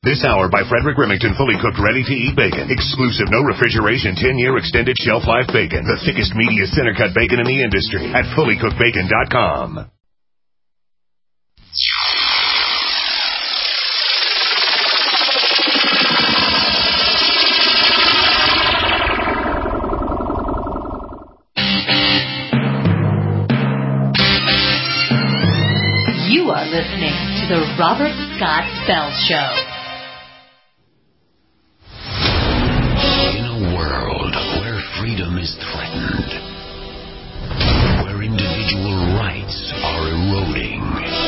This hour by Frederick Remington, fully cooked, ready-to-eat bacon. Exclusive, no refrigeration, 10-year extended shelf life bacon. The thickest, meatiest center-cut bacon in the industry at fullycookedbacon.com. You are listening to the Robert Scott Bell Show. In a world where freedom is threatened, where individual rights are eroding,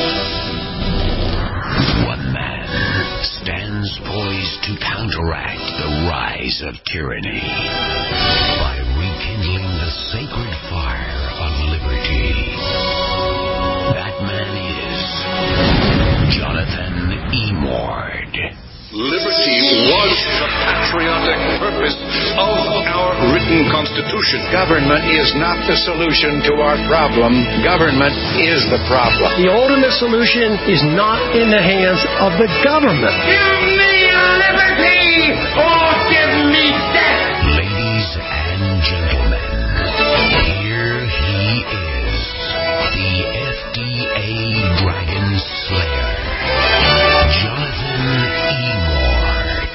one man stands poised to counteract the rise of tyranny by rekindling the sacred fire of liberty. That man is Jonathan Emord. Liberty was the patriotic purpose of our written Constitution. Government is not the solution to our problem. Government is the problem. The ultimate solution is not in the hands of the government. Give me liberty or give me death. Ladies and gentlemen, here he is, the FDA Dragon Slayer, Jonathan Emord.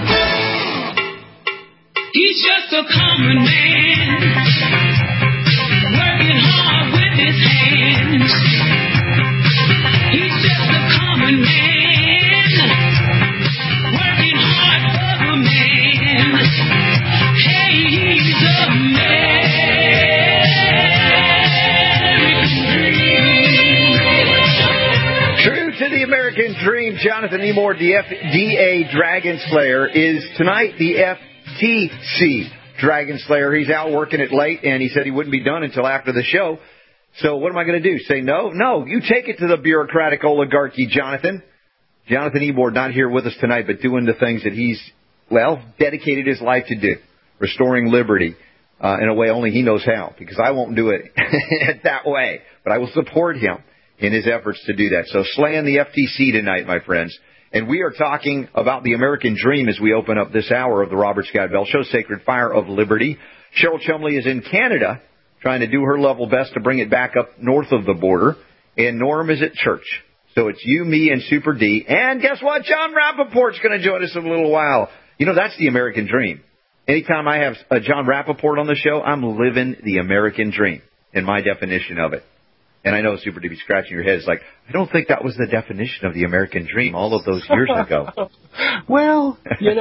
He's just a common man, working hard with his hands. He's just a common man, working hard for the man. Hey, he's a man. True to the American dream, Jonathan Emord, the FDA Dragon Slayer, is tonight the FTC Dragon Slayer. He's out working it late, and he said he wouldn't be done until after the show. So what am I going to do? Say no? No, you take it to the bureaucratic oligarchy, Jonathan. Jonathan Emord not here with us tonight, but doing the things that he's, dedicated his life to do, restoring liberty in a way only he knows how, because I won't do it that way, but I will support him in his efforts to do that. So slaying the FTC tonight, my friends. And we are talking about the American dream as we open up this hour of the Robert Scott Bell Show, Sacred Fire of Liberty. Cheryl Chumley is in Canada trying to do her level best to bring it back up north of the border. And Norm is at church. So it's you, me, and Super D. And guess what? John Rappaport's going to join us in a little while. You know, that's the American dream. Anytime I have John Rappaport on the show, I'm living the American dream in my definition of it. And I know Super D be scratching your head. It's like, I don't think that was the definition of the American dream all of those years ago. Well,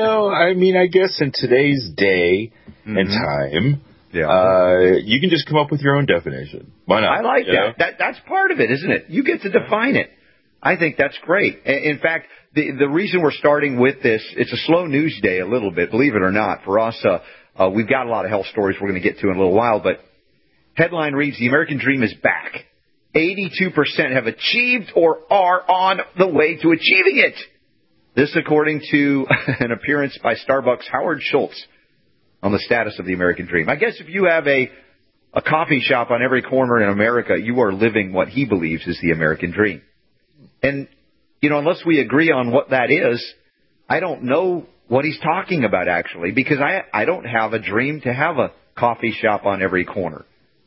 I guess in today's day and time, you can just come up with your own definition. Why not? I like that. That's part of it, isn't it? You get to define it. I think that's great. In fact, the reason we're starting with this, it's a slow news day a little bit, believe it or not. For us, we've got a lot of health stories we're going to get to in a little while, but headline reads, the American dream is back. 82% have achieved or are on the way to achieving it. This according to an appearance by Starbucks' Howard Schultz on the status of the American dream. I guess if you have a coffee shop on every corner in America, you are living what he believes is the American dream. And, unless we agree on what that is, I don't know what he's talking about, actually, because I don't have a dream to have a coffee shop on every corner.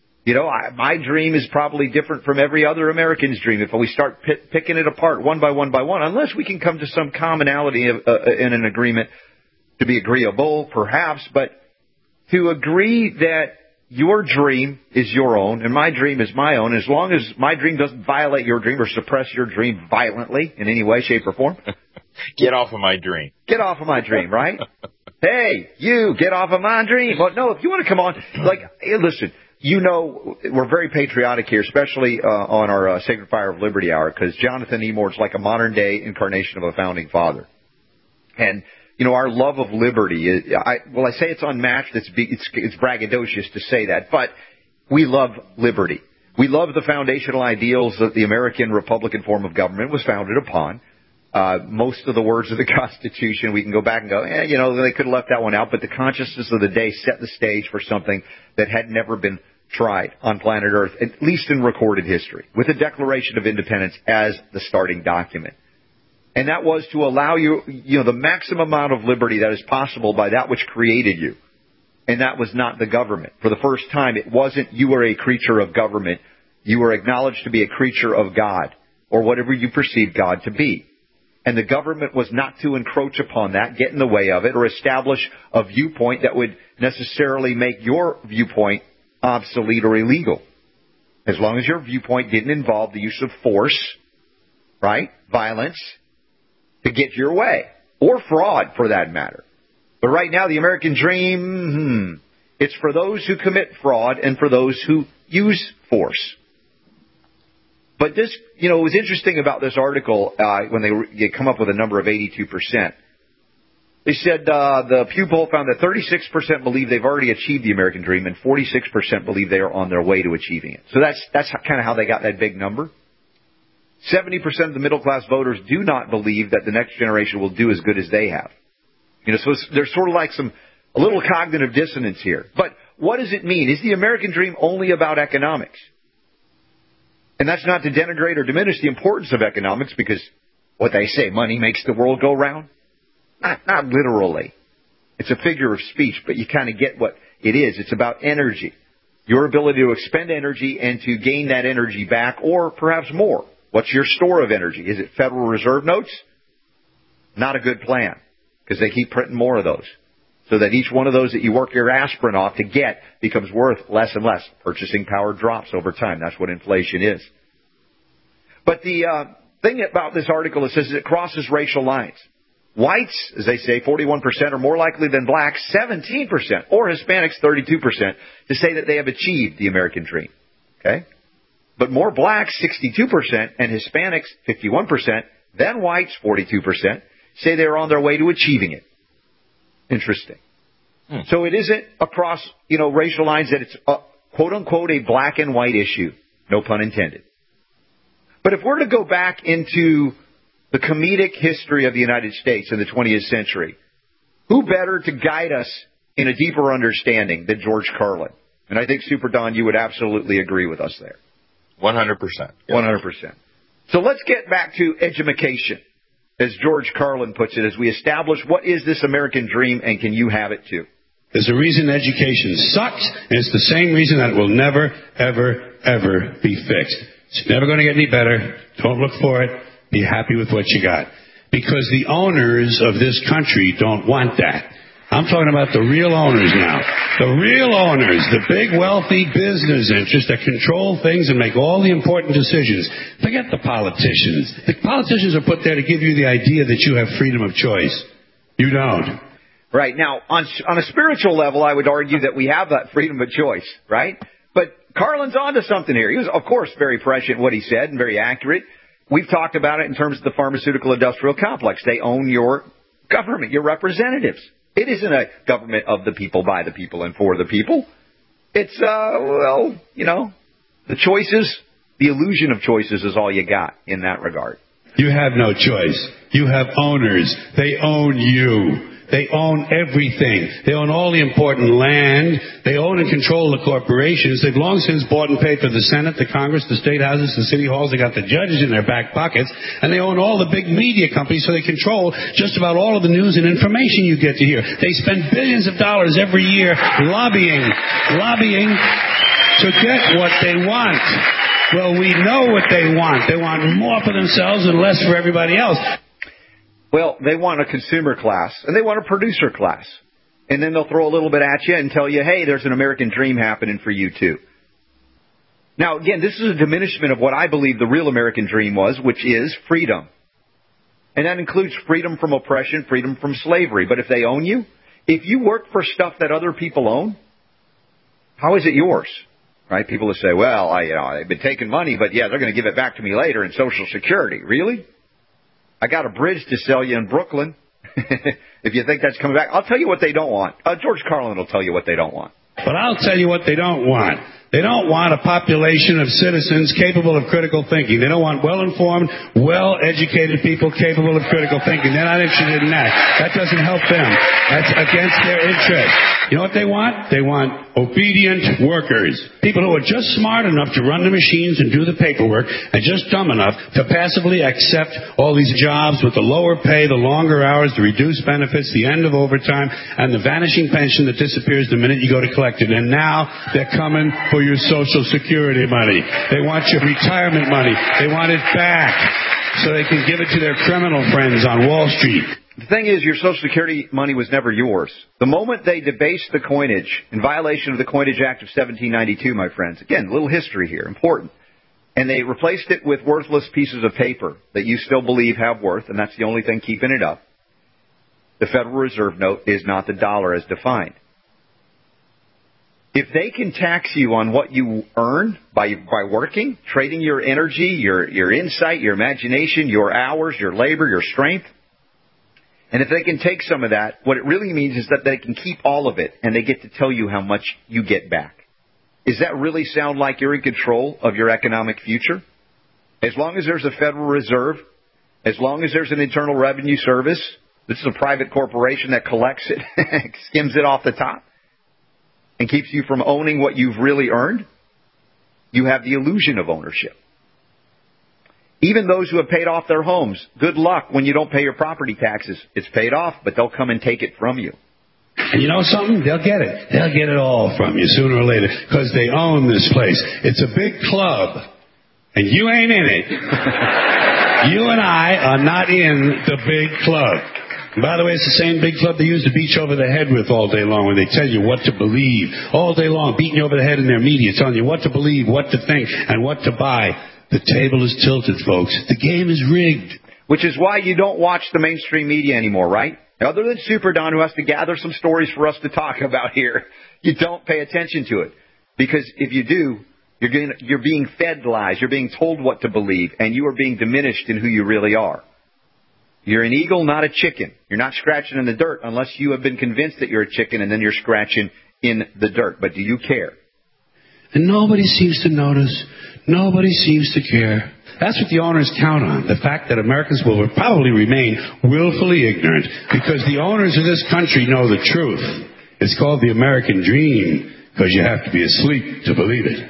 My dream is probably different from every other American's dream if we start picking it apart one by one, unless we can come to some commonality in an agreement to be agreeable, perhaps, but to agree that your dream is your own and my dream is my own, as long as my dream doesn't violate your dream or suppress your dream violently in any way, shape, or form. Get off of my dream. Get off of my dream, right? Hey, you, get off of my dream. Well, no, if you want to come on, hey, listen. We're very patriotic here, especially on our Sacred Fire of Liberty Hour, because Jonathan Emord's like a modern-day incarnation of a founding father. And, our love of liberty, I say it's unmatched. It's braggadocious to say that, but we love liberty. We love the foundational ideals that the American Republican form of government was founded upon. Most of the words of the Constitution, we can go back and go, they could have left that one out, but the consciousness of the day set the stage for something that had never been tried on planet Earth, at least in recorded history, with the Declaration of Independence as the starting document. And that was to allow you, the maximum amount of liberty that is possible by that which created you. And that was not the government. For the first time, it wasn't you were a creature of government. You were acknowledged to be a creature of God, or whatever you perceived God to be. And the government was not to encroach upon that, get in the way of it, or establish a viewpoint that would necessarily make your viewpoint obsolete or illegal. As long as your viewpoint didn't involve the use of force, right, violence, to get your way, or fraud for that matter. But right now, the American dream, it's for those who commit fraud and for those who use force. But this, it was interesting about this article when they come up with a number of 82%. They said the Pew poll found that 36% believe they've already achieved the American dream and 46% believe they are on their way to achieving it. So that's kind of how they got that big number. 70% of the middle-class voters do not believe that the next generation will do as good as they have. So there's sort of like a little cognitive dissonance here. But what does it mean? Is the American dream only about economics? And that's not to denigrate or diminish the importance of economics because what they say, money makes the world go round. Not literally. It's a figure of speech, but you kind of get what it is. It's about energy. Your ability to expend energy and to gain that energy back or perhaps more. What's your store of energy? Is it Federal Reserve notes? Not a good plan because they keep printing more of those. So that each one of those that you work your aspirin off to get becomes worth less and less. Purchasing power drops over time. That's what inflation is. But the thing about this article, it says it crosses racial lines. Whites, as they say, 41% are more likely than blacks, 17%, or Hispanics, 32%, to say that they have achieved the American dream. Okay? But more blacks, 62%, and Hispanics, 51%, than whites, 42%, say they're on their way to achieving it. Interesting. So it isn't across, racial lines that it's, quote unquote, a black and white issue. No pun intended. But if we're to go back into the comedic history of the United States in the 20th century, who better to guide us in a deeper understanding than George Carlin? And I think, Super Don, you would absolutely agree with us there. 100%. Yes. 100%. So let's get back to edumacation, as George Carlin puts it, as we establish what is this American dream and can you have it too? There's a reason education sucks, and it's the same reason that it will never, ever, ever be fixed. It's never going to get any better. Don't look for it. Be happy with what you got. Because the owners of this country don't want that. I'm talking about the real owners now. The real owners, the big wealthy business interests that control things and make all the important decisions. Forget the politicians. The politicians are put there to give you the idea that you have freedom of choice. You don't. Right. Now, on a spiritual level, I would argue that we have that freedom of choice, right? But Carlin's onto something here. He was, of course, very prescient what he said and very accurate. We've talked about it in terms of the pharmaceutical industrial complex. They own your government, your representatives. It isn't a government of the people, by the people, and for the people. It's, the choices, the illusion of choices is all you got in that regard. You have no choice. You have owners. They own you. They own everything. They own all the important land. They own and control the corporations. They've long since bought and paid for the Senate, the Congress, the state houses, the city halls. They got the judges in their back pockets. And they own all the big media companies, so they control just about all of the news and information you get to hear. They spend billions of dollars every year lobbying to get what they want. Well, we know what they want. They want more for themselves and less for everybody else. Well, they want a consumer class, and they want a producer class. And then they'll throw a little bit at you and tell you, hey, there's an American dream happening for you, too. Now, again, this is a diminishment of what I believe the real American dream was, which is freedom. And that includes freedom from oppression, freedom from slavery. But if they own you, if you work for stuff that other people own, how is it yours? Right? People will say, well, they've been taking money, but yeah, they're going to give it back to me later in Social Security. Really? I got a bridge to sell you in Brooklyn. If you think that's coming back, I'll tell you what they don't want. George Carlin will tell you what they don't want. But I'll tell you what they don't want. They don't want a population of citizens capable of critical thinking. They don't want well-informed, well-educated people capable of critical thinking. They're not interested in that. That doesn't help them. That's against their interest. You know what they want? They want obedient workers. People who are just smart enough to run the machines and do the paperwork and just dumb enough to passively accept all these jobs with the lower pay, the longer hours, the reduced benefits, the end of overtime, and the vanishing pension that disappears the minute you go to collect it. And now they're coming for your Social Security money. They want your retirement money. They want it back so they can give it to their criminal friends on Wall Street. The thing is, your Social Security money was never yours. The moment they debased the coinage in violation of the Coinage Act of 1792, my friends, again, a little history here, important, and they replaced it with worthless pieces of paper that you still believe have worth, and that's the only thing keeping it up, the Federal Reserve note is not the dollar as defined. If they can tax you on what you earn by working, trading your energy, your insight, your imagination, your hours, your labor, your strength, and if they can take some of that, what it really means is that they can keep all of it, and they get to tell you how much you get back. Does that really sound like you're in control of your economic future? As long as there's a Federal Reserve, as long as there's an Internal Revenue Service, this is a private corporation that collects it, skims it off the top, and keeps you from owning what you've really earned, you have the illusion of ownership. Even those who have paid off their homes, good luck when you don't pay your property taxes. It's paid off, but they'll come and take it from you. And you know something? They'll get it. They'll get it all from you sooner or later because they own this place. It's a big club, and you ain't in it. You and I are not in the big club. And by the way, it's the same big club they use to beat you over the head with all day long when they tell you what to believe. All day long, beating you over the head in their media, telling you what to believe, what to think, and what to buy. The table is tilted, folks. The game is rigged. Which is why you don't watch the mainstream media anymore, right? Other than Super Don, who has to gather some stories for us to talk about here, you don't pay attention to it. Because if you do, you're being fed lies. You're being told what to believe, and you are being diminished in who you really are. You're an eagle, not a chicken. You're not scratching in the dirt unless you have been convinced that you're a chicken, and then you're scratching in the dirt. But do you care? And nobody seems to notice. Nobody seems to care. That's what the owners count on, the fact that Americans will probably remain willfully ignorant because the owners of this country know the truth. It's called the American dream because you have to be asleep to believe it.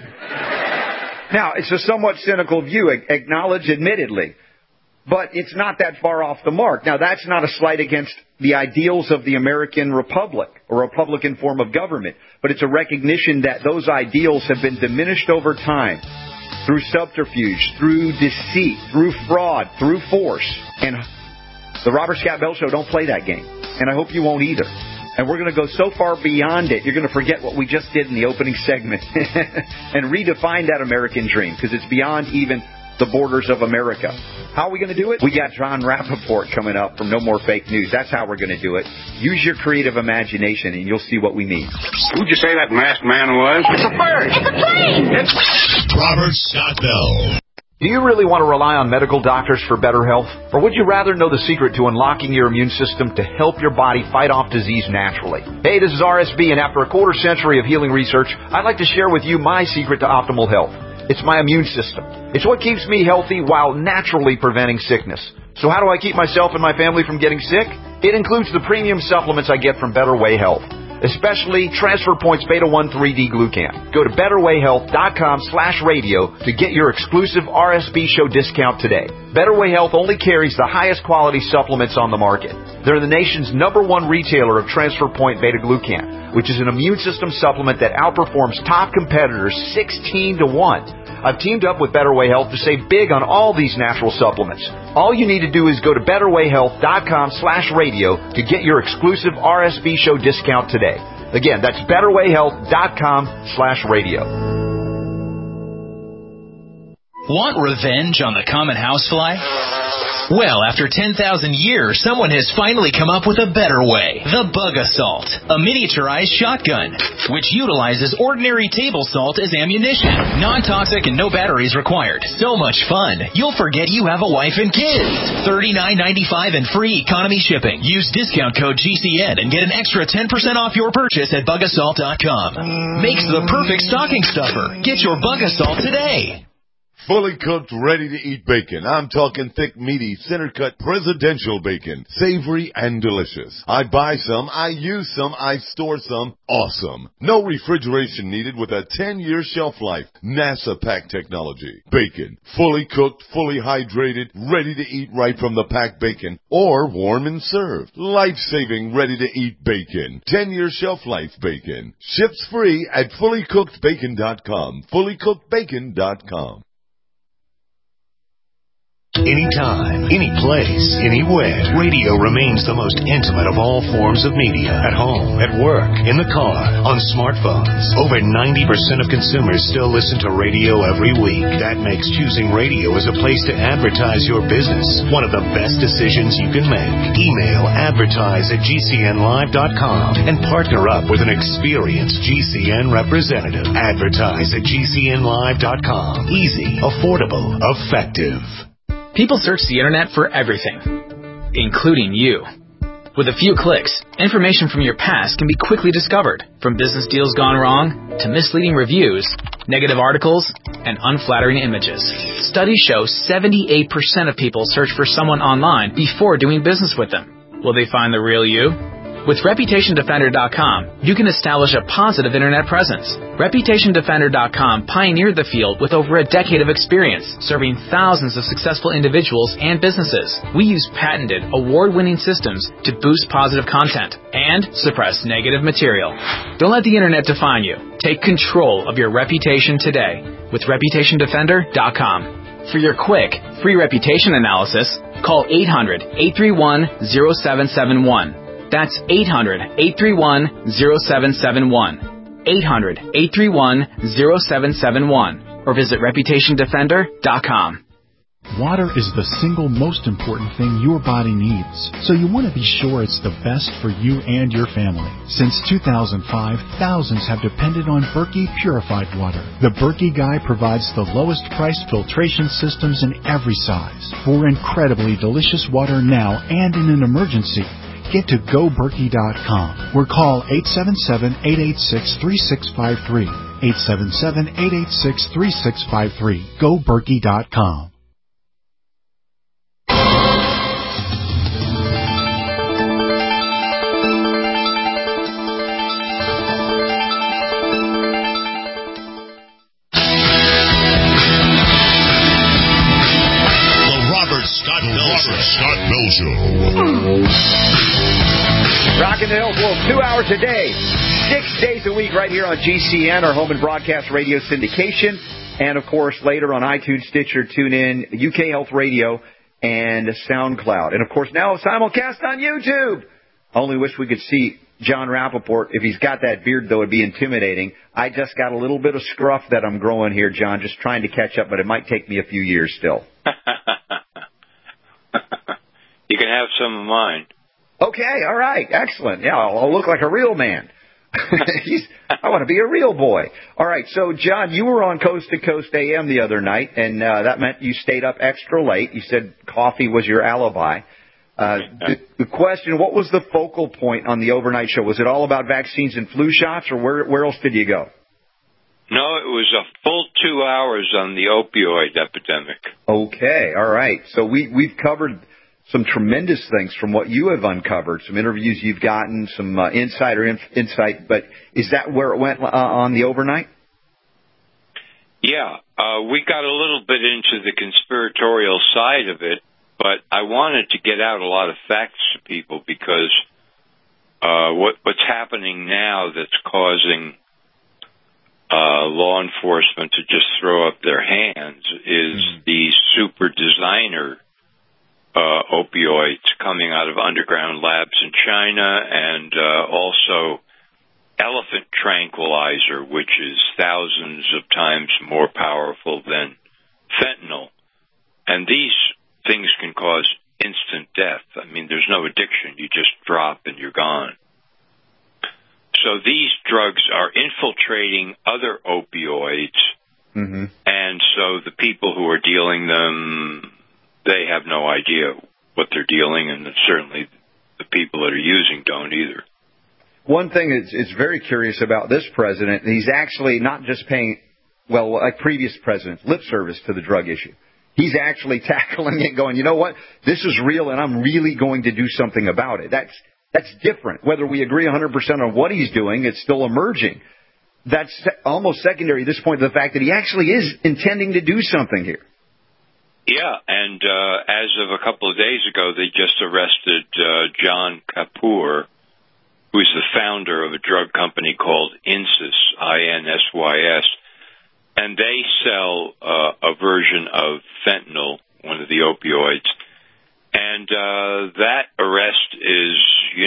Now, it's a somewhat cynical view, acknowledged admittedly, but it's not that far off the mark. Now, that's not a slight against the ideals of the American Republic or Republican form of government, but it's a recognition that those ideals have been diminished over time. Through subterfuge, through deceit, through fraud, through force. And the Robert Scott Bell Show don't play that game. And I hope you won't either. And we're going to go so far beyond it, you're going to forget what we just did in the opening segment and redefine that American dream because it's beyond even the borders of America. How are we going to do it? We got John Rappaport coming up from No More Fake News. That's how we're going to do it. Use your creative imagination, and you'll see what we mean. Who'd you say that masked man was? It's a bird. It's a plane. Robert Scott Bell. Do you really want to rely on medical doctors for better health? Or would you rather know the secret to unlocking your immune system to help your body fight off disease naturally? Hey, this is RSB, and after a quarter century of healing research, I'd like to share with you my secret to optimal health. It's my immune system. It's what keeps me healthy while naturally preventing sickness. So how do I keep myself and my family from getting sick? It includes the premium supplements I get from Better Way Health, especially Transfer Points Beta 1 3D Glucan. Go to BetterWayHealth.com/radio to get your exclusive RSB show discount today. Better Way Health only carries the highest quality supplements on the market. They're the nation's #1 retailer of Transfer Point Beta Glucan, which is an immune system supplement that outperforms top competitors 16 to 1. I've teamed up with Better Way Health to save big on all these natural supplements. All you need to do is go to BetterWayHealth.com/radio to get your exclusive RSB show discount today. Again, that's BetterWayHealth.com/radio. Want revenge on the common housefly? Well, after 10,000 years, someone has finally come up with a better way. The Bug Assault, a miniaturized shotgun, which utilizes ordinary table salt as ammunition. Non-toxic and no batteries required. So much fun, you'll forget you have a wife and kids. $39.95 and free economy shipping. Use discount code GCN and get an extra 10% off your purchase at bugassault.com. Makes the perfect stocking stuffer. Get your Bug Assault today. Fully cooked, ready-to-eat bacon. I'm talking thick, meaty, center-cut presidential bacon. Savory and delicious. I buy some, I use some, I store some. Awesome. No refrigeration needed with a 10-year shelf life. NASA pack technology. Bacon. Fully cooked, fully hydrated, ready to eat right from the packed bacon. Or warm and served. Life-saving, ready-to-eat bacon. 10-year shelf life bacon. Ships free at fullycookedbacon.com. Fullycookedbacon.com. Anytime, any place, anywhere, radio remains the most intimate of all forms of media. At home, at work, in the car, on smartphones. Over 90% of consumers still listen to radio every week. That makes choosing radio as a place to advertise your business one of the best decisions you can make. Email advertise@gcnlive.com and partner up with an experienced GCN representative. Advertise@gcnlive.com. Easy, affordable, effective. People search the internet for everything, including you. With a few clicks, information from your past can be quickly discovered, from business deals gone wrong to misleading reviews, negative articles, and unflattering images. Studies show 78% of people search for someone online before doing business with them. Will they find the real you? With ReputationDefender.com, you can establish a positive internet presence. ReputationDefender.com pioneered the field with over a decade of experience, serving thousands of successful individuals and businesses. We use patented, award-winning systems to boost positive content and suppress negative material. Don't let the internet define you. Take control of your reputation today with ReputationDefender.com. For your quick, free reputation analysis, call 800-831-0771. That's 800-831-0771. 800-831-0771. Or visit ReputationDefender.com. Water is the single most important thing your body needs, so you want to be sure it's the best for you and your family. Since 2005, thousands have depended on Berkey purified water. The Berkey Guy provides the lowest priced filtration systems in every size. For incredibly delicious water now and in an emergency, get to GoBerkey.com or call 877-886-3653. 877-886-3653. GoBerkey.com. Scott Bell Show. Rockin' the Hills World, 2 hours a day, 6 days a week, right here on GCN, our home and broadcast radio syndication, and of course later on iTunes, Stitcher, TuneIn, UK Health Radio, and SoundCloud, and of course now simulcast on YouTube. I only wish we could see John Rappaport. If he's got that beard, though, it'd be intimidating. I just got a little bit of scruff that I'm growing here, John, just trying to catch up, but it might take me a few years still. You can have some of mine. Okay, all right, excellent. Yeah, I'll look like a real man. I want to be a real boy. All right, so, John, you were on Coast to Coast AM the other night, and that meant you stayed up extra late. You said coffee was your alibi. The question, what was the focal point on the overnight show? Was it all about vaccines and flu shots, or where else did you go? No, it was a full 2 hours on the opioid epidemic. Okay, all right. So we've covered some tremendous things from what you have uncovered, some interviews you've gotten, some insider insight. But is that where it went on the overnight? Yeah, we got a little bit into the conspiratorial side of it, but I wanted to get out a lot of facts to people because what's happening now that's causing law enforcement to just throw up their hands is the super designer opioids coming out of underground labs in China, and also elephant tranquilizer, which is thousands of times more powerful than fentanyl. And these things can cause instant death. I mean, there's no addiction. You just drop and you're gone. So these drugs are infiltrating other opioids, and so the people who are dealing them, they have no idea what they're dealing, and certainly the people that are using don't either. One thing is very curious about this president, he's actually not just paying, well, like previous presidents, lip service to the drug issue. He's actually tackling it, going, you know what, this is real, and I'm really going to do something about it. That's different. Whether we agree 100% on what he's doing, it's still emerging. That's almost secondary at this point to the fact that he actually is intending to do something here. Yeah, and as of a couple of days ago, they just arrested John Kapoor, who's the founder of a drug company called Insys, INSYS, and they sell a version of fentanyl, one of the opioids. And that arrest is,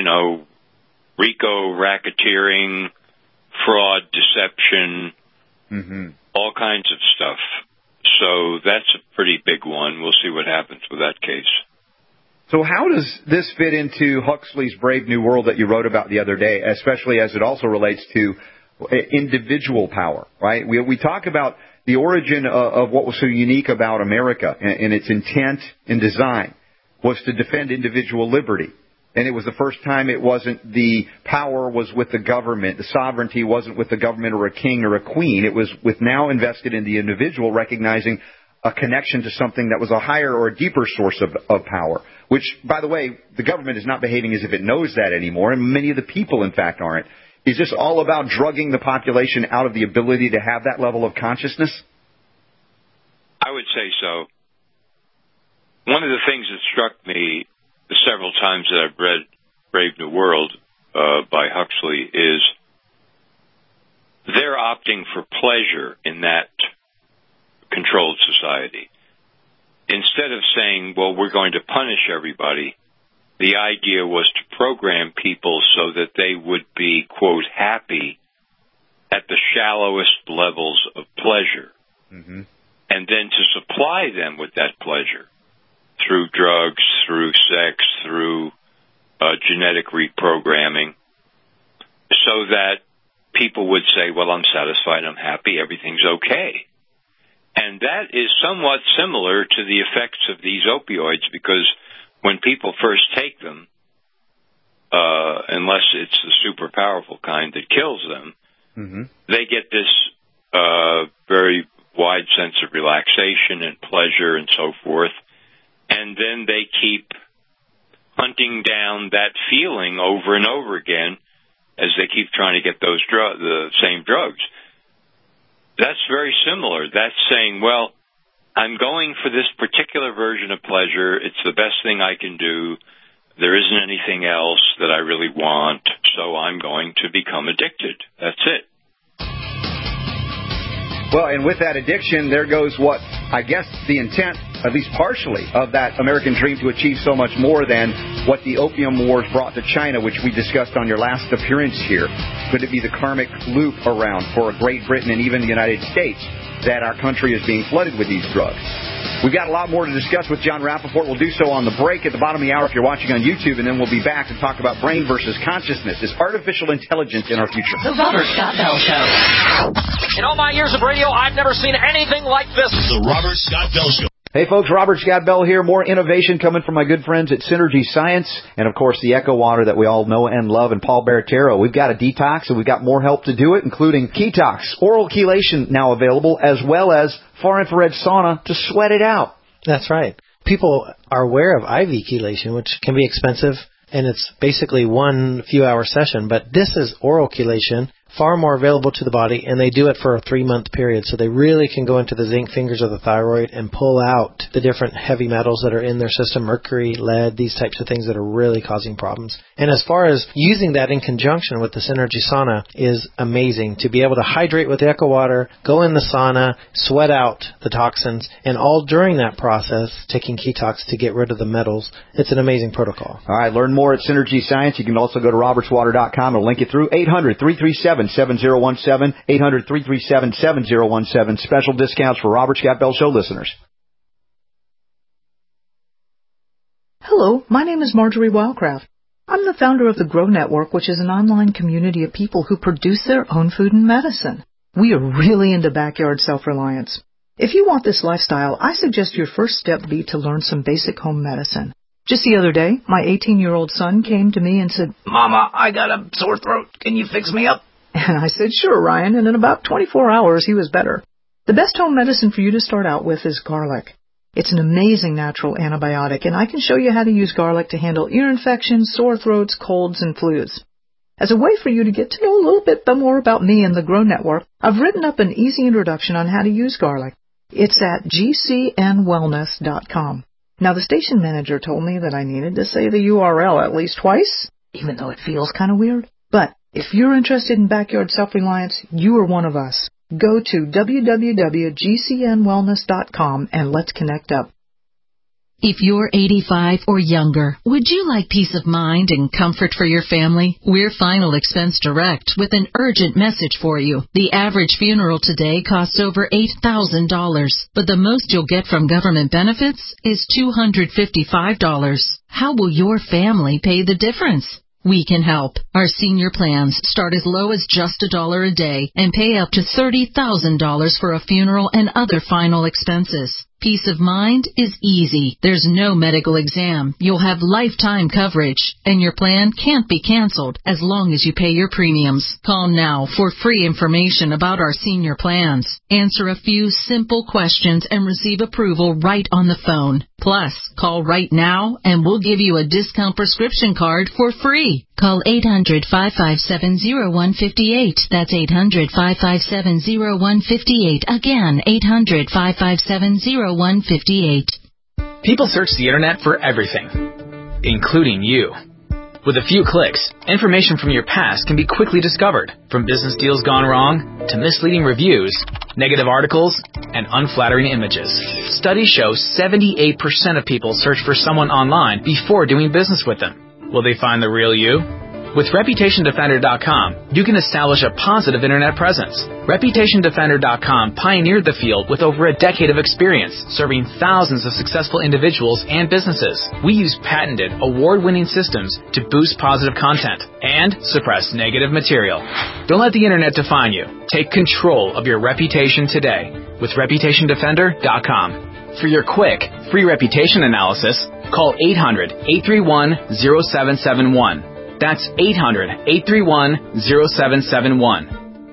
RICO, racketeering, fraud, deception, all kinds of stuff. So that's a pretty big one. We'll see what happens with that case. So how does this fit into Huxley's Brave New World that you wrote about the other day, especially as it also relates to individual power, right? We talk about the origin of what was so unique about America and its intent and design was to defend individual liberty. And it was the first time it wasn't the power was with the government. The sovereignty wasn't with the government or a king or a queen. It was with now invested in the individual, recognizing a connection to something that was a higher or a deeper source of power. Which, by the way, the government is not behaving as if it knows that anymore, and many of the people, in fact, aren't. Is this all about drugging the population out of the ability to have that level of consciousness? I would say so. One of the things that struck me the several times that I've read Brave New World by Huxley is they're opting for pleasure in that controlled society. Instead of saying, well, we're going to punish everybody, the idea was to program people so that they would be, quote, happy at the shallowest levels of pleasure, and then to supply them with that pleasure through drugs, through sex, through genetic reprogramming, so that people would say, well, I'm satisfied, I'm happy, everything's okay. And that is somewhat similar to the effects of these opioids, because when people first take them, unless it's the super powerful kind that kills them, they get this very wide sense of relaxation and pleasure and so forth. And then they keep hunting down that feeling over and over again as they keep trying to get those the same drugs. That's very similar. That's saying, well, I'm going for this particular version of pleasure. It's the best thing I can do. There isn't anything else that I really want, so I'm going to become addicted. That's it. Well, and with that addiction, there goes what, I guess, the intent, at least partially, of that American dream to achieve so much more than what the opium wars brought to China, which we discussed on your last appearance here. Could it be the karmic loop around for Great Britain and even the United States that our country is being flooded with these drugs? We've got a lot more to discuss with Jon Rappoport. We'll do so on the break at the bottom of the hour if you're watching on YouTube, and then we'll be back to talk about brain versus consciousness. Is artificial intelligence in our future? The Robert Scott Bell Show. In all my years of radio, I've never seen anything like this. The Robert Scott Bell Show. Hey folks, Robert Scott Bell here. More innovation coming from my good friends at Synergy Science, and of course the Echo Water that we all know and love, and Paul Baratero. We've got a detox, and we've got more help to do it, including Ketox, oral chelation now available, as well as far infrared sauna to sweat it out. That's right. People are aware of IV chelation, which can be expensive, and it's basically 1 few-hour session. But this is oral chelation, far more available to the body, and they do it for a 3-month period. So they really can go into the zinc fingers of the thyroid and pull out the different heavy metals that are in their system, mercury, lead, these types of things that are really causing problems. And as far as using that in conjunction with the Synergy sauna is amazing. To be able to hydrate with the Echo Water, go in the sauna, sweat out the toxins, and all during that process, taking Ketox to get rid of the metals. It's an amazing protocol. All right, learn more at Synergy Science. You can also go to robertswater.com and link it through 800-337-7017, 800-337-7017. Special discounts for Robert Scott Bell Show listeners. Hello, my name is Marjorie Wildcraft. I'm the founder of the Grow Network, which is an online community of people who produce their own food and medicine. We are really into backyard self-reliance. If you want this lifestyle, I suggest your first step be to learn some basic home medicine. Just the other day, my 18-year-old son came to me and said, "Mama, I got a sore throat. Can you fix me up?" And I said, "Sure, Ryan," and in about 24 hours, he was better. The best home medicine for you to start out with is garlic. It's an amazing natural antibiotic, and I can show you how to use garlic to handle ear infections, sore throats, colds, and flus. As a way for you to get to know a little bit more about me and the Grow Network, I've written up an easy introduction on how to use garlic. It's at gcnwellness.com. Now, the station manager told me that I needed to say the URL at least twice, even though it feels kind of weird. But if you're interested in backyard self-reliance, you are one of us. Go to www.gcnwellness.com and let's connect up. If you're 85 or younger, would you like peace of mind and comfort for your family? We're Final Expense Direct with an urgent message for you. The average funeral today costs over $8,000, but the most you'll get from government benefits is $255. How will your family pay the difference? We can help. Our senior plans start as low as just $1 a day and pay up to $30,000 for a funeral and other final expenses. Peace of mind is easy. There's no medical exam. You'll have lifetime coverage, and your plan can't be canceled as long as you pay your premiums. Call now for free information about our senior plans. Answer a few simple questions and receive approval right on the phone. Plus, call right now and we'll give you a discount prescription card for free. Call 800-557-0158. That's 800-557-0158. Again, 800-557-0158. People search the internet for everything, including you. With a few clicks, information from your past can be quickly discovered, from business deals gone wrong to misleading reviews, negative articles, and unflattering images. Studies show 78% of people search for someone online before doing business with them. Will they find the real you? With ReputationDefender.com, you can establish a positive internet presence. ReputationDefender.com pioneered the field with over a decade of experience, serving thousands of successful individuals and businesses. We use patented, award-winning systems to boost positive content and suppress negative material. Don't let the internet define you. Take control of your reputation today with ReputationDefender.com. For your quick, free reputation analysis, call 800-831-0771. That's 800-831-0771.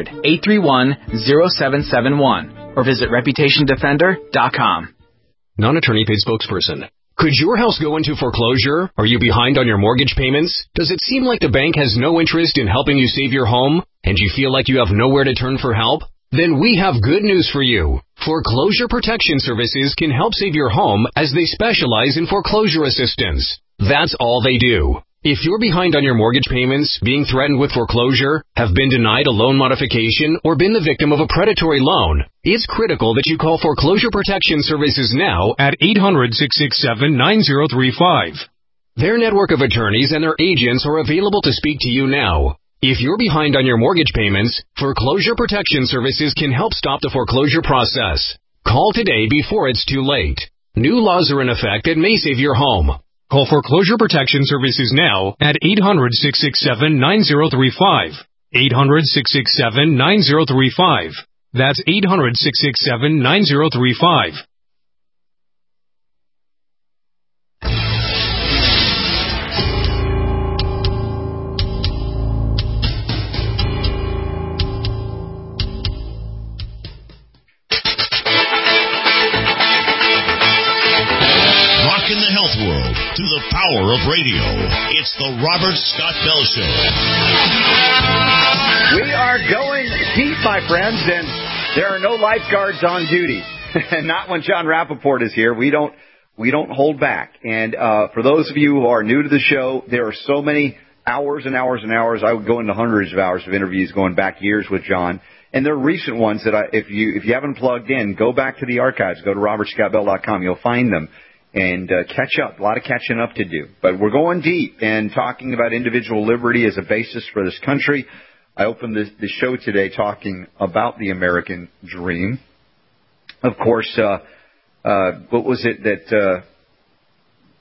800-831-0771. Or visit ReputationDefender.com. Non-attorney paid spokesperson. Could your house go into foreclosure? Are you behind on your mortgage payments? Does it seem like the bank has no interest in helping you save your home? And you feel like you have nowhere to turn for help? Then we have good news for you. Foreclosure Protection Services can help save your home as they specialize in foreclosure assistance. That's all they do. If you're behind on your mortgage payments, being threatened with foreclosure, have been denied a loan modification, or been the victim of a predatory loan, it's critical that you call Foreclosure Protection Services now at 800-667-9035. Their network of attorneys and their agents are available to speak to you now. If you're behind on your mortgage payments, Foreclosure Protection Services can help stop the foreclosure process. Call today before it's too late. New laws are in effect that may save your home. Call Foreclosure Protection Services now at 800-667-9035. 800-667-9035. That's 800-667-9035. Rocking the health world to the power of radio. It's the Robert Scott Bell Show. We are going deep, my friends, and there are no lifeguards on duty. Not when John Rappaport is here. We don't hold back. And for those of you who are new to the show, there are so many hours and hours and hours. I would go into hundreds of hours of interviews going back years with John. And there are recent ones that if you haven't plugged in, go back to the archives. Go to robertscottbell.com. You'll find them. And catch up. A lot of catching up to do. But we're going deep and talking about individual liberty as a basis for this country. I opened the show today talking about the American dream. Of course, what was it that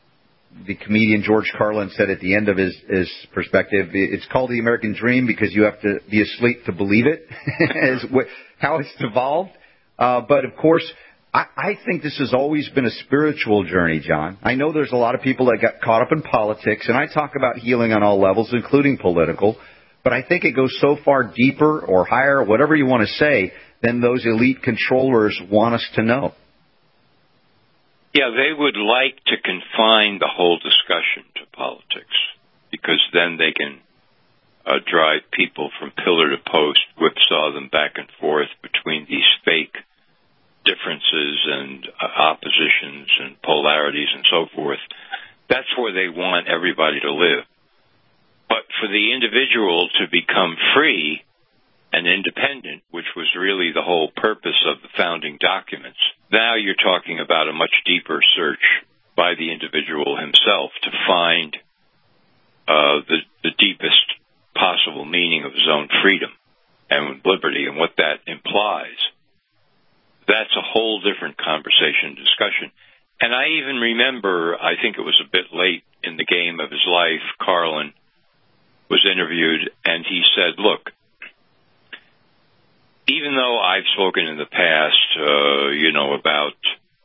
the comedian George Carlin said at the end of his perspective, it's called the American Dream because you have to be asleep to believe it, is how it's evolved. But, of course, I think this has always been a spiritual journey, John. I know there's a lot of people that got caught up in politics, and I talk about healing on all levels, including political, but I think it goes so far deeper or higher, whatever you want to say, than those elite controllers want us to know. Yeah, they would like to confine the whole discussion to politics because then they can drive people from pillar to post, whipsaw them back and forth between these fake differences and oppositions and polarities and so forth. That's where they want everybody to live. But for the individual to become free and independent, which was really the whole purpose of the founding documents, now you're talking about a much deeper search by the individual himself to find the deepest possible meaning of his own freedom and liberty and what that implies. That's a whole different conversation, discussion. And I even remember, I think it was a bit late in the game of his life, Carlin was interviewed, and he said, look, even though I've spoken in the past, about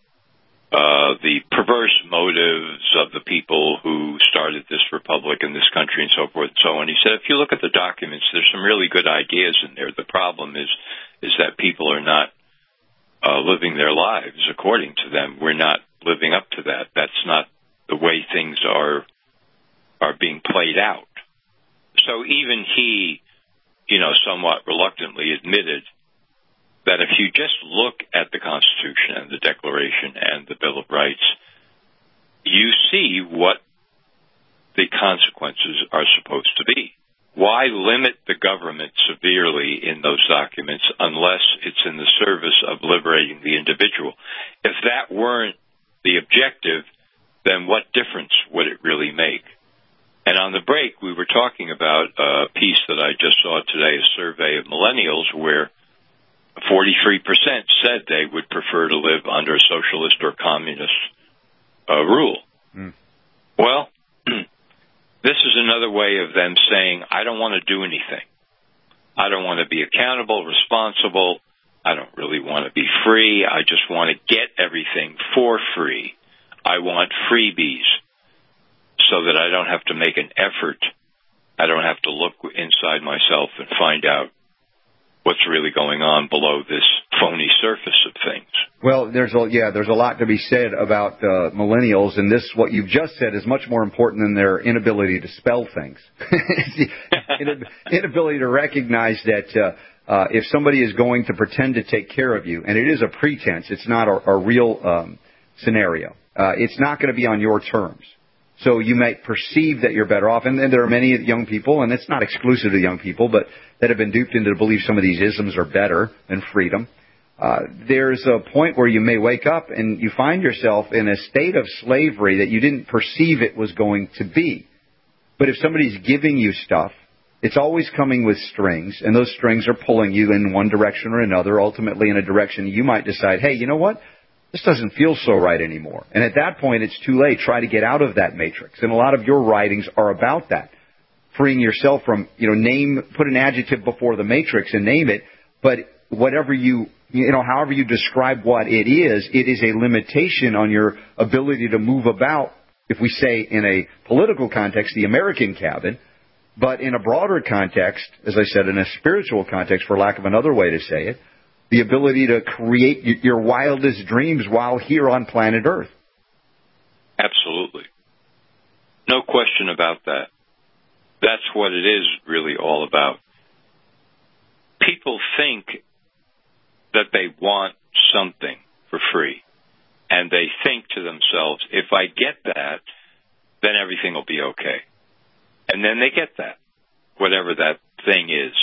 the perverse motives of the people who started this republic and this country and so forth and so on, he said, if you look at the documents, there's some really good ideas in there. The problem is that people are not living their lives according to them. We're not living up to that. That's not the way things are being played out. So even he, somewhat reluctantly admitted that if you just look at the Constitution and the Declaration and the Bill of Rights, you see what the consequences are supposed to be. Why limit the government severely in those documents unless it's in the service of liberating the individual? If that weren't the objective, then what difference would it really make? And on the break, we were talking about a piece that I just saw today, a survey of millennials, where 43% said they would prefer to live under socialist or communist rule. Well, this is another way of them saying, I don't want to do anything. I don't want to be accountable, responsible. I don't really want to be free. I just want to get everything for free. I want freebies so that I don't have to make an effort. I don't have to look inside myself and find out what's really going on below this phony surface of things. Well, there's a lot to be said about millennials, and this, what you've just said, is much more important than their inability to spell things. Inability to recognize that if somebody is going to pretend to take care of you, and it is a pretense, it's not a real scenario, it's not going to be on your terms. So you might perceive that you're better off, and there are many young people, and it's not exclusive to young people, but that have been duped into the belief some of these isms are better than freedom. There's a point where you may wake up and you find yourself in a state of slavery that you didn't perceive it was going to be. But if somebody's giving you stuff, it's always coming with strings, and those strings are pulling you in one direction or another, ultimately in a direction you might decide, hey, you know what? This doesn't feel so right anymore. And at that point, it's too late. Try to get out of that matrix. And a lot of your writings are about that. Freeing yourself from, put an adjective before the matrix and name it. But whatever however you describe what it is a limitation on your ability to move about, if we say in a political context, the American cabin. But in a broader context, as I said, in a spiritual context, for lack of another way to say it, the ability to create your wildest dreams while here on planet Earth. Absolutely. No question about that. That's what it is really all about. People think that they want something for free, and they think to themselves, if I get that, then everything will be okay. And then they get that, whatever that thing is.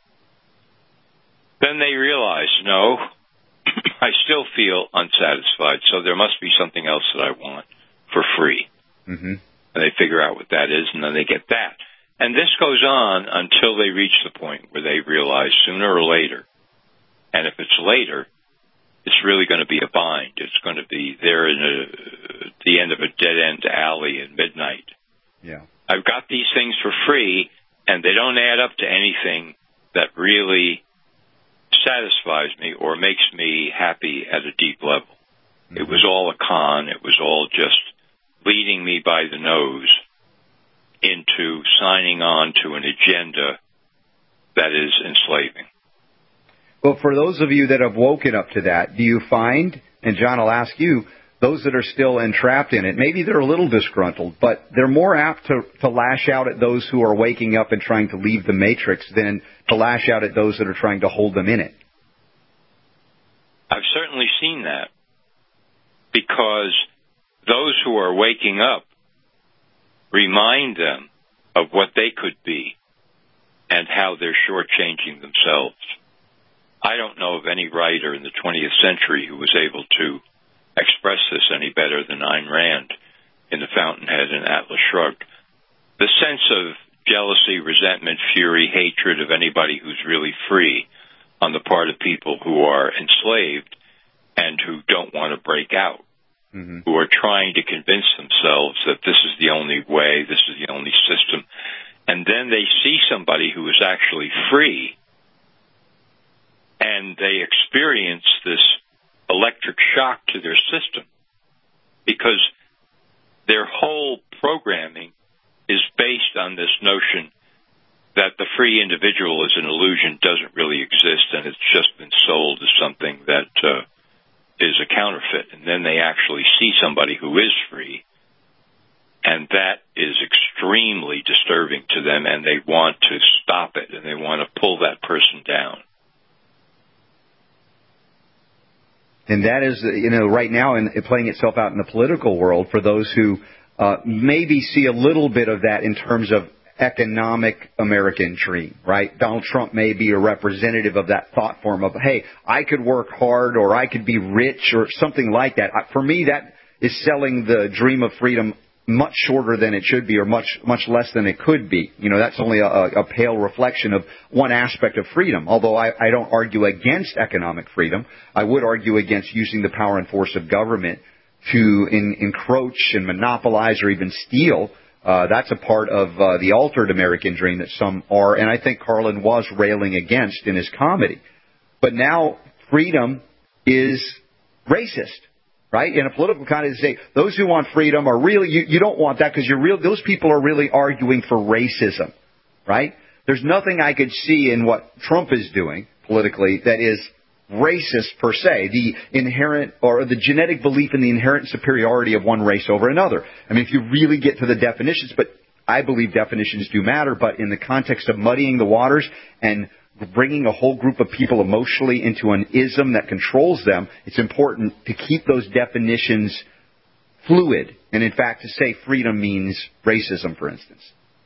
Then they realize, no, I still feel unsatisfied, so there must be something else that I want for free. Mm-hmm. And they figure out what that is, and then they get that. And this goes on until they reach the point where they realize sooner or later, and if it's later, it's really going to be a bind. It's going to be there in the end of a dead-end alley at midnight. Yeah. I've got these things for free, and they don't add up to anything that really satisfies me or makes me happy at a deep level. Mm-hmm. It was all a con. It was all just leading me by the nose into signing on to an agenda that is enslaving. Well, for those of you that have woken up to that, do you find, and John, I'll ask you, those that are still entrapped in it, maybe they're a little disgruntled, but they're more apt to lash out at those who are waking up and trying to leave the matrix than to lash out at those that are trying to hold them in it? I've certainly seen that, because those who are waking up remind them of what they could be and how they're shortchanging themselves. I don't know of any writer in the 20th century who was able to express this any better than Ayn Rand in The Fountainhead and Atlas Shrugged. The sense of jealousy, resentment, fury, hatred of anybody who's really free on the part of people who are enslaved and who don't want to break out, who are trying to convince themselves that this is the only way, this is the only system, and then they see somebody who is actually free, and they experience this electric shock to their system, because their whole programming is based on this notion that the free individual is an illusion, doesn't really exist, and it's just been sold as something that is a counterfeit. And then they actually see somebody who is free, and that is extremely disturbing to them, and they want to stop it, and they want to pull that person down. And that is, right now playing itself out in the political world for those who maybe see a little bit of that in terms of economic American dream, right? Donald Trump may be a representative of that thought form of, hey, I could work hard or I could be rich or something like that. For me, that is selling the dream of freedom much shorter than it should be or much less than it could be. That's only a pale reflection of one aspect of freedom. Although I don't argue against economic freedom, I would argue against using the power and force of government to encroach and monopolize or even steal. That's a part of the altered American dream that some are, and I think Carlin was railing against in his comedy. But now freedom is racist. Right? In a political context, they say those who want freedom are really, you don't want that because those people are really arguing for racism. Right? There's nothing I could see in what Trump is doing politically that is racist per se. The inherent or the genetic belief in the inherent superiority of one race over another. I mean, if you really get to the definitions, but I believe definitions do matter, but in the context of muddying the waters and bringing a whole group of people emotionally into an ism that controls them, it's important to keep those definitions fluid. And in fact, to say freedom means racism, for instance.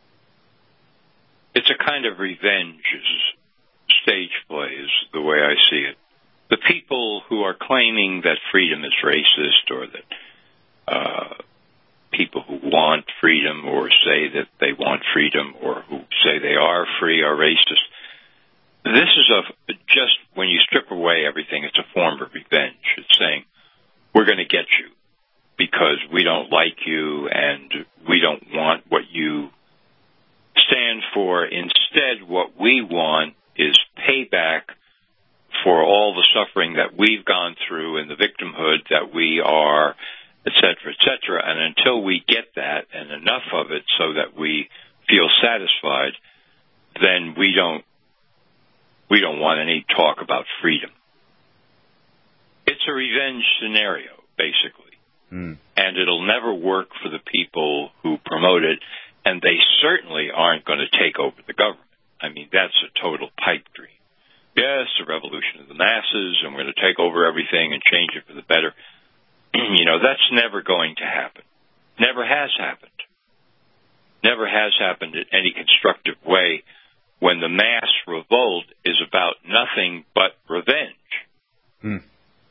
It's a kind of revenge stage play is the way I see it. The people who are claiming that freedom is racist or that people who want freedom or say that they want freedom or who say they are free are racist. This is just when you strip away everything, it's a form of revenge. It's saying, we're going to get you because we don't like you and we don't want what you stand for. Instead, what we want is payback for all the suffering that we've gone through and the victimhood that we are, et cetera, and until we get that and enough of it so that we feel satisfied, then we don't want any talk about freedom. It's a revenge scenario, basically. And it'll never work for the people who promote it, and they certainly aren't going to take over the government. I mean, that's a total pipe dream. Yes, a revolution of the masses, and we're going to take over everything and change it for the better. That's never going to happen. Never has happened. Never has happened in any constructive way when the mass revolt is about nothing but revenge.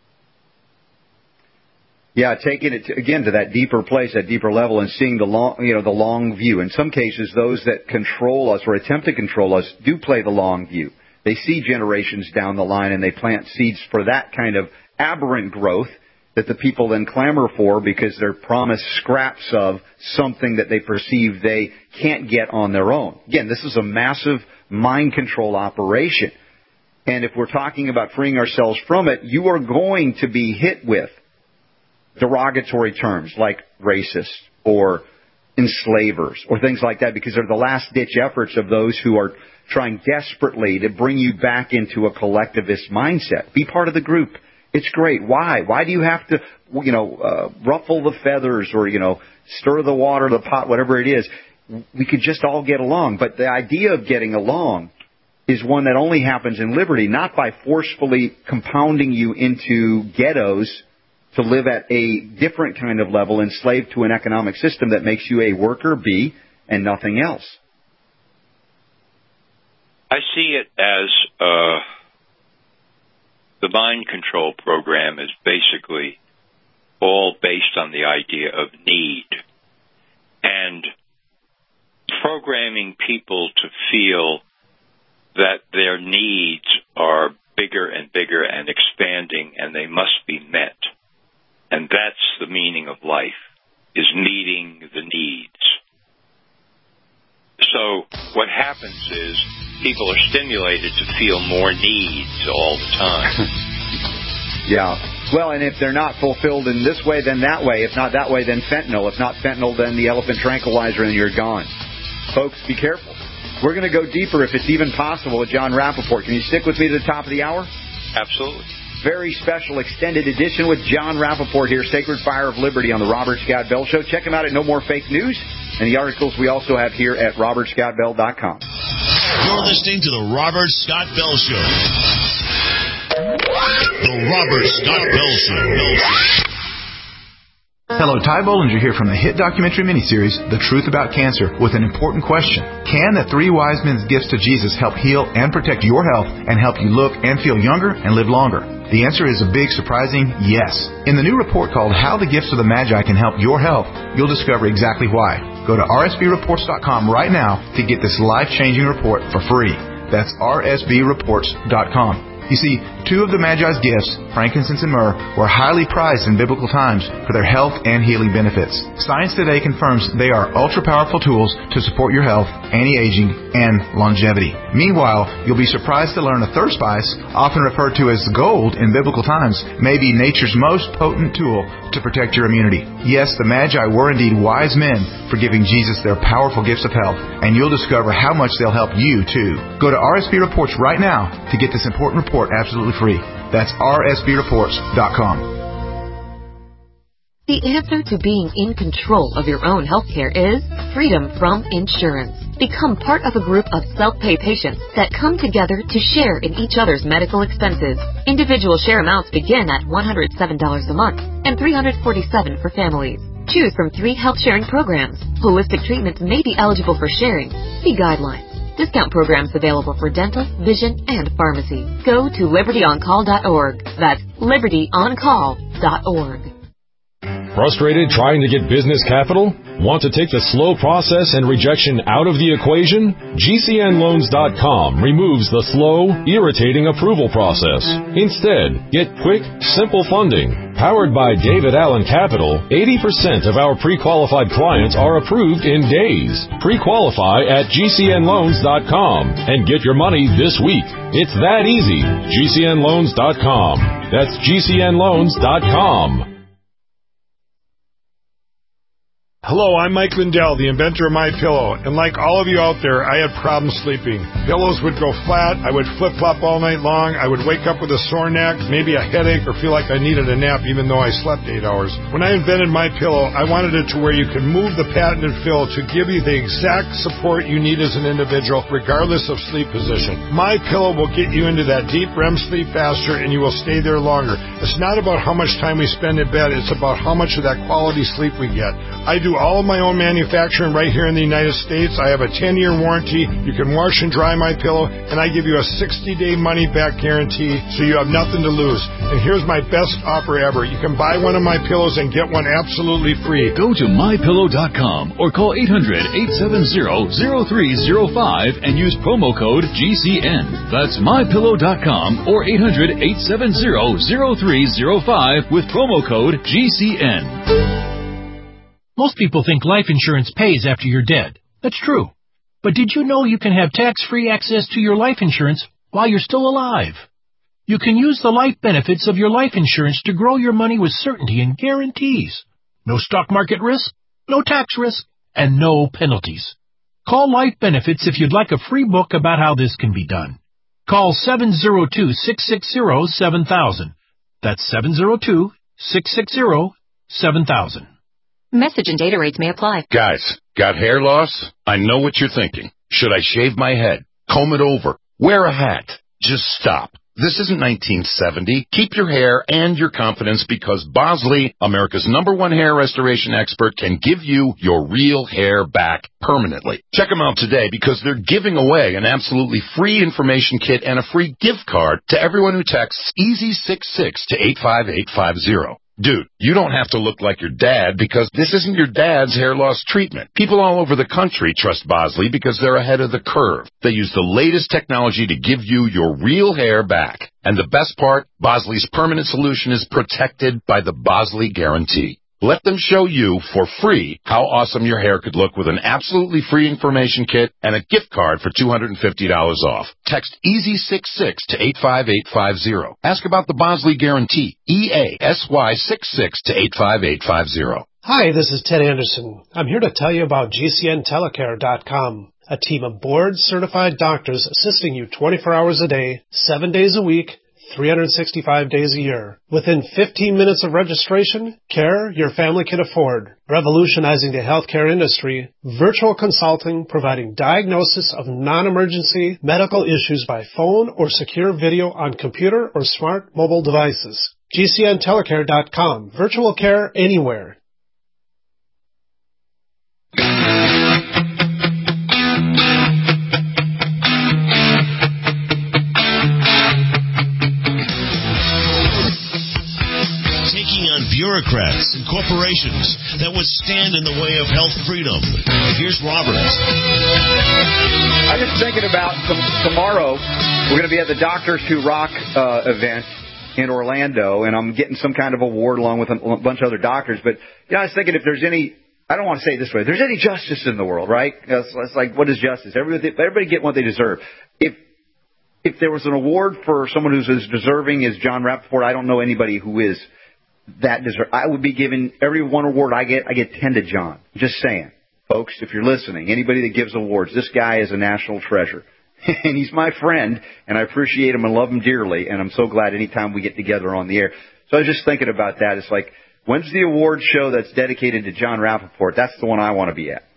Yeah, taking it again to that deeper place, that deeper level, and seeing the long view. In some cases, those that control us or attempt to control us do play the long view. They see generations down the line and they plant seeds for that kind of aberrant growth that the people then clamor for because they're promised scraps of something that they perceive they can't get on their own. Again, this is a massive mind control operation. And if we're talking about freeing ourselves from it, you are going to be hit with derogatory terms like racist or enslavers or things like that, because they're the last-ditch efforts of those who are trying desperately to bring you back into a collectivist mindset. Be part of the group. It's great. Why? Why do you have to, ruffle the feathers or, stir the water, the pot, whatever it is? We could just all get along. But the idea of getting along is one that only happens in liberty, not by forcefully compounding you into ghettos to live at a different kind of level, enslaved to an economic system that makes you a worker bee and nothing else. I see it as the mind control program is basically all based on the idea of need and programming people to feel that their needs are bigger and bigger and expanding and they must be met. And that's the meaning of life, is meeting the needs. So what happens is people are stimulated to feel more needs all the time. Yeah. Well, and if they're not fulfilled in this way, then that way. If not that way, then fentanyl. If not fentanyl, then the elephant tranquilizer, and you're gone. Folks, be careful. We're going to go deeper, if it's even possible, with John Rappaport. Can you stick with me to the top of the hour? Absolutely. Very special extended edition with John Rappaport here, Sacred Fire of Liberty on the Robert Scott Bell Show. Check him out at No More Fake News and the articles we also have here at robertscottbell.com. You're listening to the Robert Scott Bell Show. The Robert Scott Bell Show. Hello, Ty Bollinger here from the hit documentary miniseries, The Truth About Cancer, with an important question. Can the 3 wise men's gifts to Jesus help heal and protect your health and help you look and feel younger and live longer? The answer is a big, surprising yes. In the new report called How the Gifts of the Magi Can Help Your Health, you'll discover exactly why. Go to rsbreports.com right now to get this life-changing report for free. That's rsbreports.com. You see, 2 of the Magi's gifts, frankincense and myrrh, were highly prized in biblical times for their health and healing benefits. Science today confirms they are ultra-powerful tools to support your health, anti-aging, and longevity. Meanwhile, you'll be surprised to learn a third spice, often referred to as gold in biblical times, may be nature's most potent tool to protect your immunity. Yes, the Magi were indeed wise men for giving Jesus their powerful gifts of health, and you'll discover how much they'll help you, too. Go to RSB Reports right now to get this important report absolutely free. That's rsbreports.com. The answer to being in control of your own healthcare is freedom from insurance. Become part of a group of self-pay patients that come together to share in each other's medical expenses. Individual share amounts begin at $107 a month and $347 for families. Choose from 3 health sharing programs. Holistic treatments may be eligible for sharing. See guidelines. Discount programs available for dental, vision, and pharmacy. Go to libertyoncall.org. That's libertyoncall.org. Frustrated trying to get business capital? Want to take the slow process and rejection out of the equation? GCNloans.com removes the slow, irritating approval process. Instead, get quick, simple funding. Powered by David Allen Capital, 80% of our pre-qualified clients are approved in days. Pre-qualify at GCNloans.com and get your money this week. It's that easy. GCNloans.com. That's GCNloans.com. Hello, I'm Mike Lindell, the inventor of MyPillow, and like all of you out there, I had problems sleeping. Pillows would go flat, I would flip-flop all night long, I would wake up with a sore neck, maybe a headache, or feel like I needed a nap even though I slept 8 hours. When I invented MyPillow, I wanted it to where you could move the patented fill to give you the exact support you need as an individual, regardless of sleep position. MyPillow will get you into that deep REM sleep faster, and you will stay there longer. It's not about how much time we spend in bed, it's about how much of that quality sleep we get. I do all of my own manufacturing right here in the United States. I have a 10-year warranty. You can wash and dry my pillow, and I give you a 60-day money-back guarantee, so you have nothing to lose. And here's my best offer ever. You can buy one of my pillows and get one absolutely free. Go to mypillow.com or call 800-870-0305 and use promo code GCN. That's mypillow.com or 800-870-0305 with promo code GCN. Most people think life insurance pays after you're dead. That's true. But did you know you can have tax-free access to your life insurance while you're still alive? You can use the life benefits of your life insurance to grow your money with certainty and guarantees. No stock market risk, no tax risk, and no penalties. Call Life Benefits if you'd like a free book about how this can be done. Call 702-660-7000. That's 702-660-7000. Message and data rates may apply. Guys, got hair loss? I know what you're thinking. Should I shave my head? Comb it over? Wear a hat? Just stop. This isn't 1970. Keep your hair and your confidence because Bosley, America's #1 hair restoration expert, can give you your real hair back permanently. Check them out today because they're giving away an absolutely free information kit and a free gift card to everyone who texts EASY66 to 85850. Dude, you don't have to look like your dad because this isn't your dad's hair loss treatment. People all over the country trust Bosley because they're ahead of the curve. They use the latest technology to give you your real hair back. And the best part, Bosley's permanent solution is protected by the Bosley Guarantee. Let them show you for free how awesome your hair could look with an absolutely free information kit and a gift card for $250 off. Text EASY66 to 85850. Ask about the Bosley Guarantee. EASY66 to 85850. Hi, this is Ted Anderson. I'm here to tell you about GCNtelecare.com, a team of board-certified doctors assisting you 24 hours a day, 7 days a week, 365 days a year. Within 15 minutes of registration, care your family can afford. Revolutionizing the healthcare industry, virtual consulting providing diagnosis of non-emergency medical issues by phone or secure video on computer or smart mobile devices. GCNtelecare.com. Virtual care anywhere. Bureaucrats and corporations that would stand in the way of health freedom. Here's Robert. I'm just thinking about tomorrow. We're going to be at the Doctors Who Rock event in Orlando, and I'm getting some kind of award along with a bunch of other doctors. But I was thinking if there's any, I don't want to say it this way, if there's any justice in the world, right? It's like, what is justice? Everybody get what they deserve. If there was an award for someone who's as deserving as John Rappaport, I don't know anybody who is that deserve. I would be giving every one award I get 10 to John. Just saying, folks, if you're listening, anybody that gives awards, this guy is a national treasure. And he's my friend, and I appreciate him and love him dearly, and I'm so glad anytime we get together on the air. So I was just thinking about that. It's like, when's the award show that's dedicated to John Rappaport? That's the one I want to be at.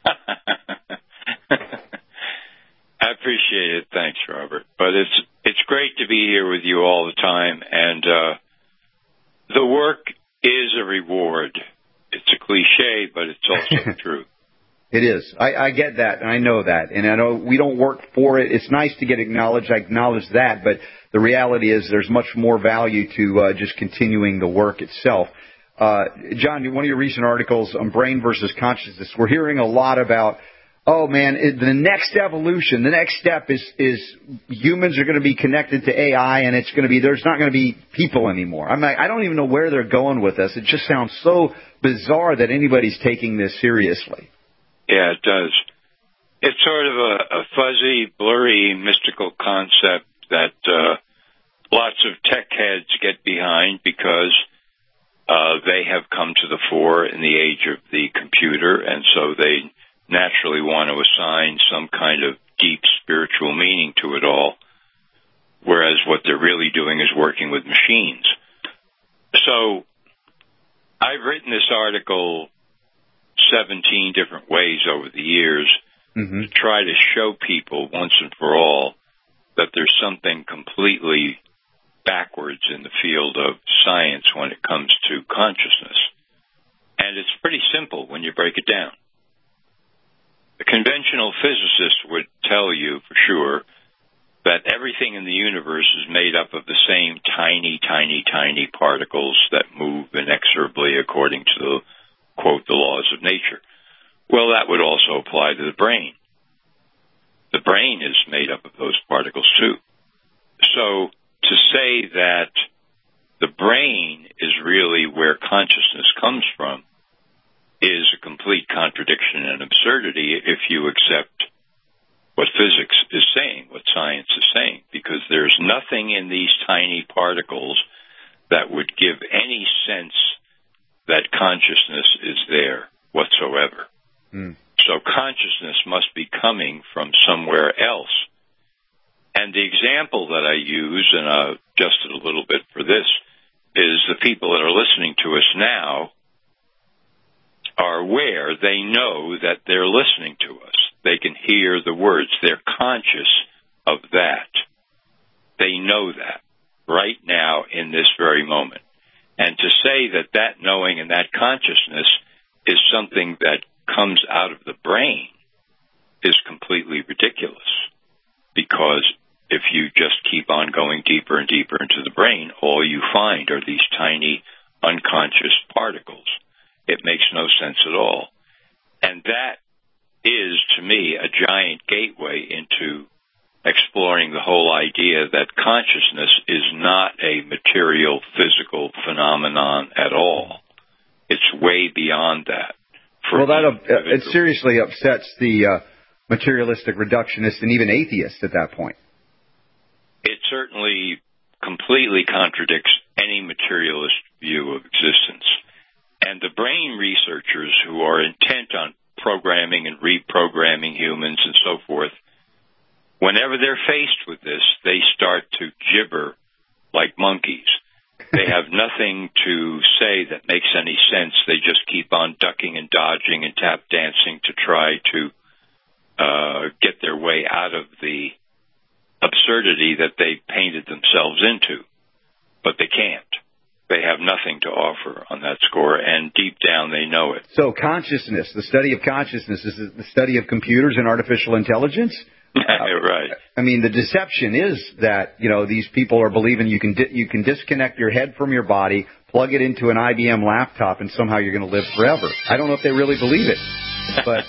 I appreciate it. Thanks, Robert. But it's great to be here with you all the time, and the work is a reward. It's a cliche, but it's also true. It is. I get that, and I know that. And I know we don't work for it. It's nice to get acknowledged. I acknowledge that. But the reality is there's much more value to just continuing the work itself. John, one of your recent articles on brain versus consciousness, we're hearing a lot about, oh, man, the next evolution, the next step is humans are going to be connected to AI, and it's going to be, there's not going to be people anymore. I'm like, I don't even know where they're going with this. It just sounds so bizarre that anybody's taking this seriously. Yeah, it does. It's sort of a fuzzy, blurry, mystical concept that lots of tech heads get behind because they have come to the fore in the age of the computer, and so they naturally want to assign some kind of deep spiritual meaning to it all, whereas what they're really doing is working with machines. So I've written this article 17 different ways over the years to try to show people once and for all that there's something completely backwards in the field of science when it comes to consciousness. And it's pretty simple when you break it down. The conventional physicist would tell you for sure that everything in the universe is made up of the same tiny, tiny, tiny particles that move inexorably according to the, quote, the laws of nature. Well, that would also apply to the brain. The brain is made up of those particles too. So to say that the brain is really where consciousness comes from is a complete contradiction and absurdity if you accept what physics is saying, what science is saying, because there's nothing in these tiny particles that would give any sense that consciousness is there whatsoever. So consciousness must be coming from somewhere else. And the example that I use, and I adjusted a little bit for this, is the people that are listening to us now are aware, they know that they're listening to us. They can hear the words. They're conscious of that. They know that right now in this very moment. And to say that that knowing and that consciousness is something that comes out of the brain is completely ridiculous. Because if you just keep on going deeper and deeper into the brain, all you find are these tiny unconscious particles. It makes no sense at all. And that is, to me, a giant gateway into exploring the whole idea that consciousness is not a material, physical phenomenon at all. It's way beyond that. Well, it seriously upsets the materialistic reductionist and even atheist at that point. It certainly completely contradicts any materialist view of existence. And the brain researchers who are intent on programming and reprogramming humans and so forth, whenever they're faced with this, they start to gibber like monkeys. They have nothing to say that makes any sense. They just keep on ducking and dodging and tap dancing to try to get their way out of the absurdity that they painted themselves into. But they can't. They have nothing to offer on that score, and deep down they know it. So consciousness, the study of consciousness, is the study of computers and artificial intelligence? Right. I mean, the deception is that, these people are believing you can disconnect your head from your body, plug it into an IBM laptop, and somehow you're going to live forever. I don't know if they really believe it, but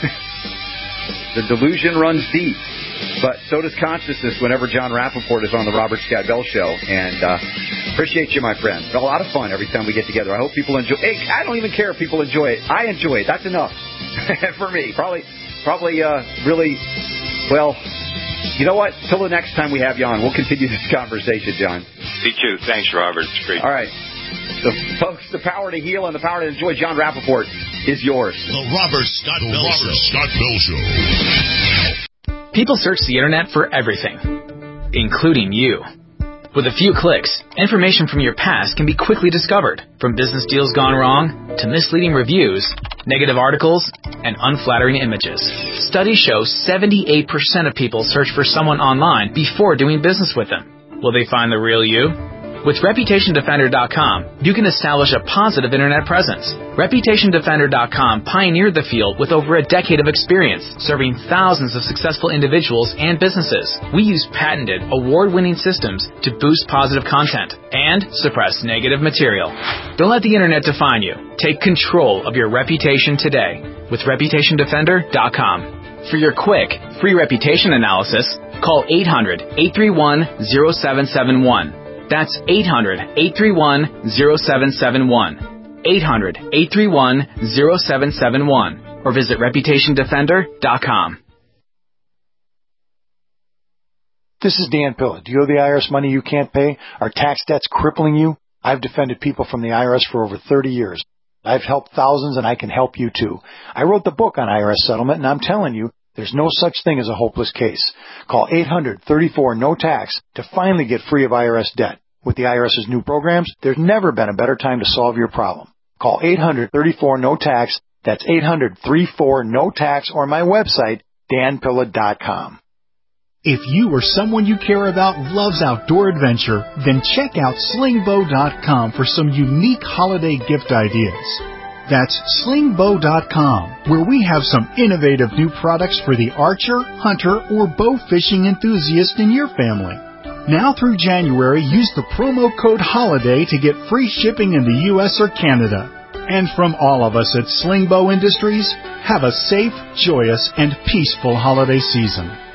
the delusion runs deep. But so does consciousness whenever John Rappaport is on the Robert Scott Bell Show. And appreciate you, my friend. It's a lot of fun every time we get together. I hope people enjoy it. Hey, I don't even care if people enjoy it. I enjoy it. That's enough for me. Probably really, well, you know what? Till the next time we have you on, we'll continue this conversation, John. Me too. Thanks, Robert. It's great. All right. So, folks, the power to heal and the power to enjoy John Rappaport is yours. The Robert Scott Bell Show. People search the internet for everything, including you. With a few clicks, information from your past can be quickly discovered, from business deals gone wrong to misleading reviews, negative articles, and unflattering images. Studies show 78% of people search for someone online before doing business with them. Will they find the real you? With ReputationDefender.com, you can establish a positive internet presence. ReputationDefender.com pioneered the field with over a decade of experience, serving thousands of successful individuals and businesses. We use patented, award-winning systems to boost positive content and suppress negative material. Don't let the internet define you. Take control of your reputation today with ReputationDefender.com. For your quick, free reputation analysis, call 800-831-0771. That's 800-831-0771. 800-831-0771. Or visit ReputationDefender.com. This is Dan Pilla. Do you owe the IRS money you can't pay? Are tax debts crippling you? I've defended people from the IRS for over 30 years. I've helped thousands, and I can help you too. I wrote the book on IRS settlement, and I'm telling you, there's no such thing as a hopeless case. Call 800-34-NO-TAX to finally get free of IRS debt. With the IRS's new programs, there's never been a better time to solve your problem. Call 800-34-NO-TAX. That's 800-34-NO-TAX, or my website, danpilla.com. If you or someone you care about loves outdoor adventure, then check out slingbow.com for some unique holiday gift ideas. That's slingbow.com, where we have some innovative new products for the archer, hunter, or bow fishing enthusiast in your family. Now through January, use the promo code HOLIDAY to get free shipping in the U.S. or Canada. And from all of us at Slingbow Industries, have a safe, joyous, and peaceful holiday season.